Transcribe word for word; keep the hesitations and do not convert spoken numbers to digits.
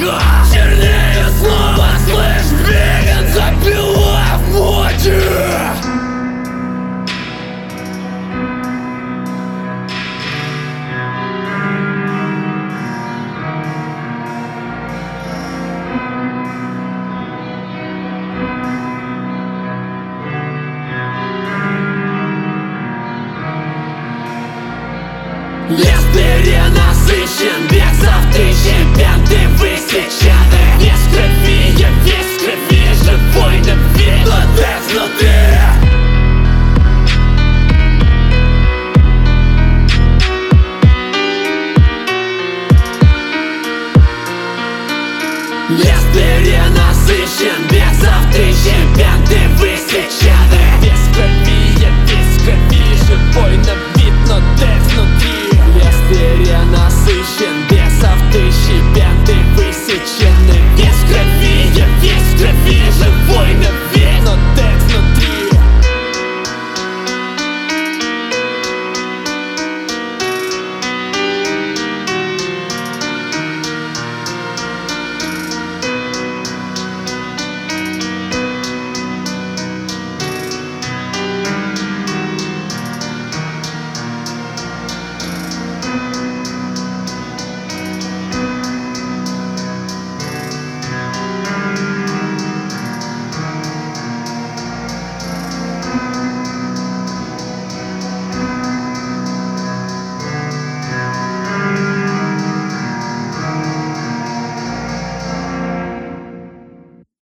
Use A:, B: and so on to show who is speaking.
A: дорога чернее снова, слышь, двигаться пила в моде. Лес перенасыщен, бесов тысячи, ты высечены. Весь в крови, я весь в крови, живой на вид, но ты внутри. Лес перенасыщен, бесов тысячи, ты высечены. Весь в крови, я весь в крови, живой на вид, но ты внутри. Лес перенасыщен, бесов тысячи, ты высечены. Весь в крови, я весь в крови, живой на